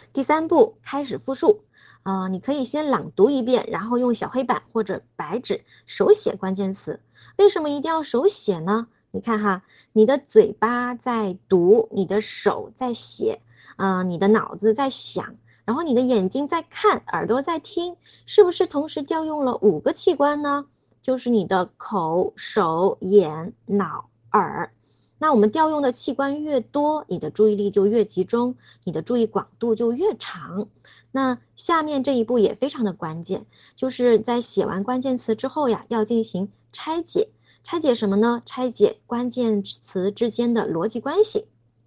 第3步，开始复述。你可以先朗读一遍，然后用小黑板或者白纸手写关键词。为什么一定要手写呢？你看哈，你的嘴巴在读，你的手在写，你的脑子在想，然后你的眼睛在看，耳朵在听，是不是同时调用了5个器官呢？就是你的口、手、眼、脑、耳。那我们调用的器官越多，你的注意力就越集中，你的注意广度就越长。那下面这一步也非常的关键，就是在写完关键词之后呀，要进行拆解。拆解什么呢？拆解关键词之间的逻辑关系。